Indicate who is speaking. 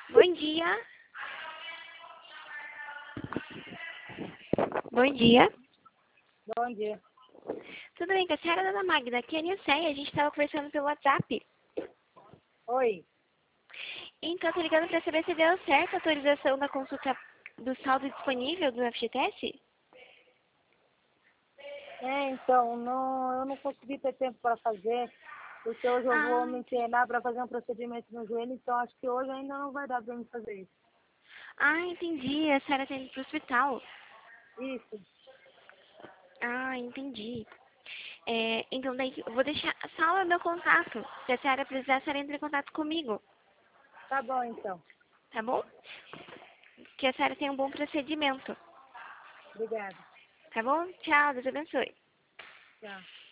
Speaker 1: Bom dia. Bom dia.
Speaker 2: Bom dia.
Speaker 1: Tudo bem, com a senhora Dona Magda? Aqui é a Nilceia, a gente estava conversando pelo WhatsApp.
Speaker 2: Oi.
Speaker 1: Então, tô ligando para saber se deu certo a autorização da consulta do saldo disponível do FGTS?
Speaker 2: Então, eu não consegui ter tempo para fazer, porque hoje eu vou
Speaker 1: Ah,
Speaker 2: me internar para fazer um procedimento no joelho, então acho que hoje ainda não vai dar para me fazer isso.
Speaker 1: entendi. A senhora está indo para o hospital.
Speaker 2: Isso,
Speaker 1: Ah, entendi. Então, daí eu vou deixar só o meu contato. Se a senhora precisar, a senhora entra em contato comigo,
Speaker 2: tá bom então.
Speaker 1: tá bom? Que a senhora tenha um bom procedimento,
Speaker 2: Obrigada.
Speaker 1: tá bom? Tchau, Deus abençoe.
Speaker 2: Tchau.